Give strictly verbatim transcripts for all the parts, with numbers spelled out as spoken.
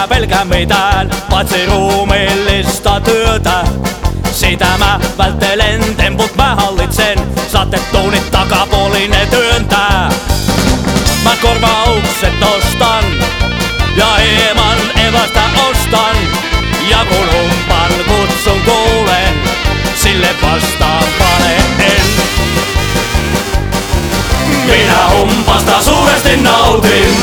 enkä pelkää mitään, paitsi ruumiillista työtä. Sitä mä välttelen, temput mä hallitsen, saatetuunit takapuolin ne työntää. Mä korvaukset nostan ja hieman evästä ostan, ja kun humpan kutsun kuulen, sille vastaan paneen. Minä humpasta suuresti nautin.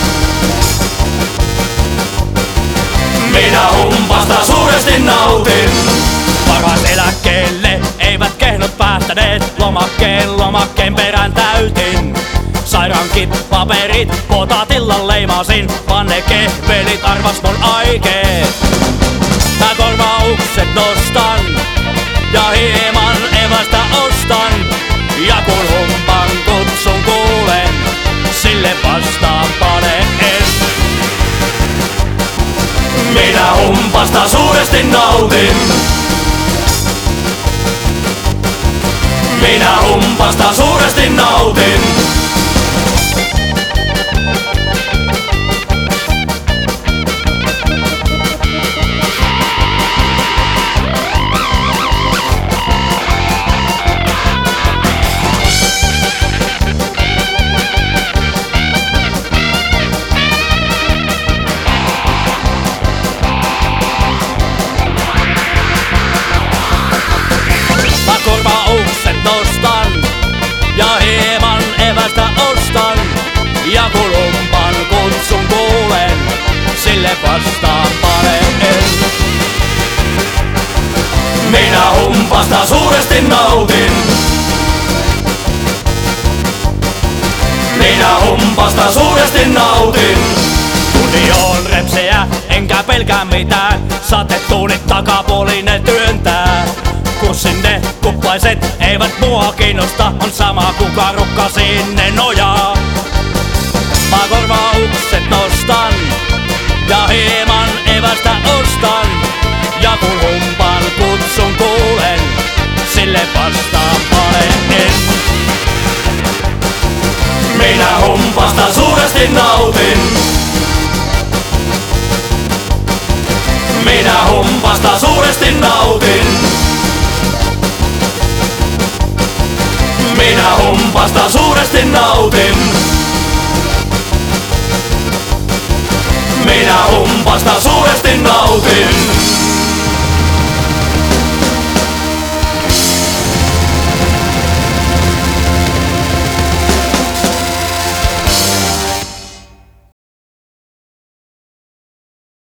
Minä humpasta suuresti nautin. Varhaas eläkkeelle eivät kehnot päästäneet, lomakkeen lomakkeen perään täytin. Sairaankit paperit potatilla leimasin, panne kehvelit arvas mun aikeet. Mä korvaukset nostan ja hieman evästä ostan, ja kun humpan kutsun kuulen, sille vastaan paneen. Minä humpasta suuresti nautin. Minä humpasta suuresti nautin. Korvaukset nostan ja hieman evästä ostan, ja kun humpan kutsun kuulen, sille vastaan paneen. Minä humpasta suuresti nautin. Minä humpasta suuresti nautin. Tunti on repseä, enkä pelkää mitään, saatetuunit takapuolin ne työntää. Kun sinne kuppaiset eivät mua kiinnosta, on sama kuka rukka sinne nojaa. Mä korvaukset nostan ja hieman evästä ostan, ja kun humpan kutsun kuulen, sille vastaan paneen. Minä humpasta suuresti nautin.